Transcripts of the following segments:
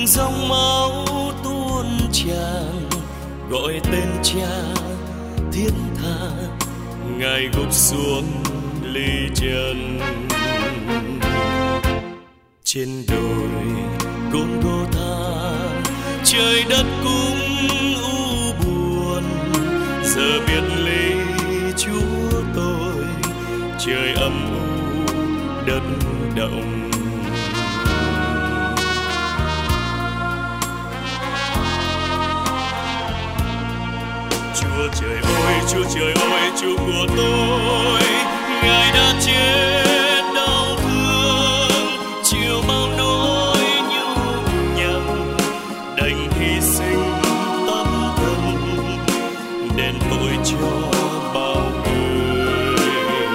dòng máu tuôn tràn gọi tên cha thiết tha, ngài gục xuống ly trần. Trên đồi Golgotha trời đất cũng u buồn, giờ biệt ly Chúa tôi, trời âm u đất động. Chúa trời ơi, Chúa trời ơi, Chúa của tôi, ngài đã chết đau thương, chịu bao nỗi nhục nhằn, đành hy sinh tâm thân đền tội cho bao người.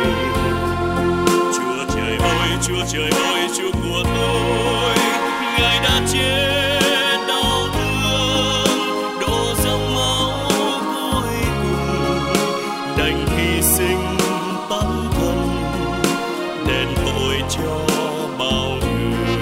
Chúa trời ơi, Chúa trời ơi, Chúa của tôi, ngài đã chết đau thương, đổ dòng máu cuối cùng, đành hy sinh tâm thân đền tội cho bao người.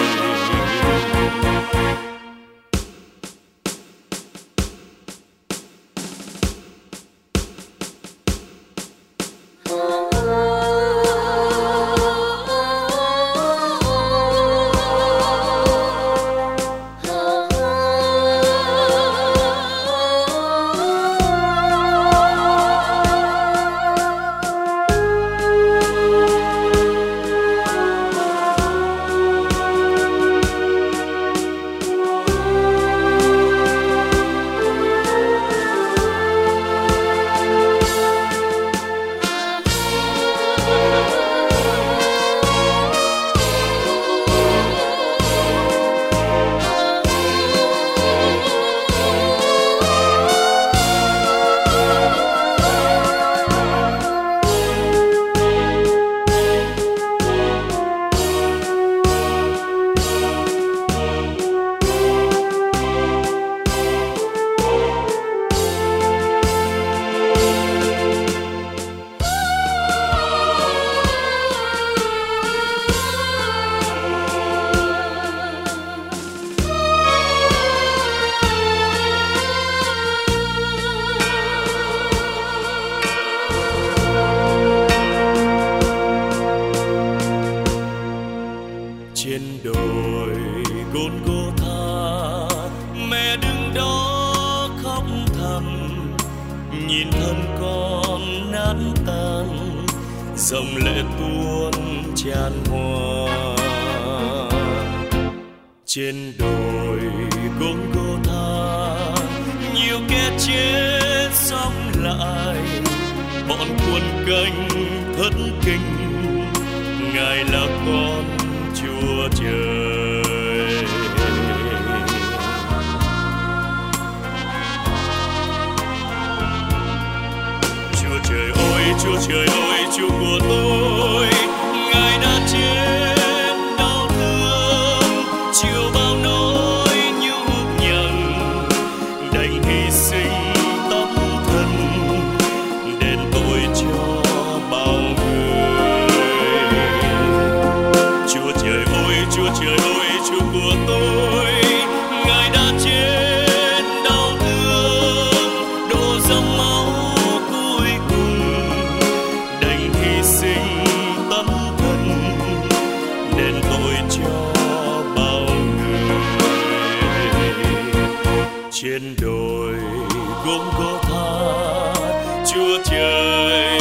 Trên đồi Golgotha mẹ đứng đó khóc thầm, nhìn thân con nát tan, dòng lệ tuôn tràn hòa. Trên đồi Golgotha nhiều kẻ chết sống lại, bọn quân canh thất kinh, ngài là con Chúa trời. Chúa trời ơi, Chúa trời ơi, Chúa của tôi, ngài đã chết đau thương, chịu bao nỗi nhục nhằn, đành hy sinh tâm thân đền tội cho bao người. Chúa trời ơi, Chúa trời ơi, Chúa của tôi, ngài đã chết đau thương, đổ dòng máu cuối cùng, đành hy sinh tâm thân đền tội cho bao người. Trên đồi Golgotha Chúa trời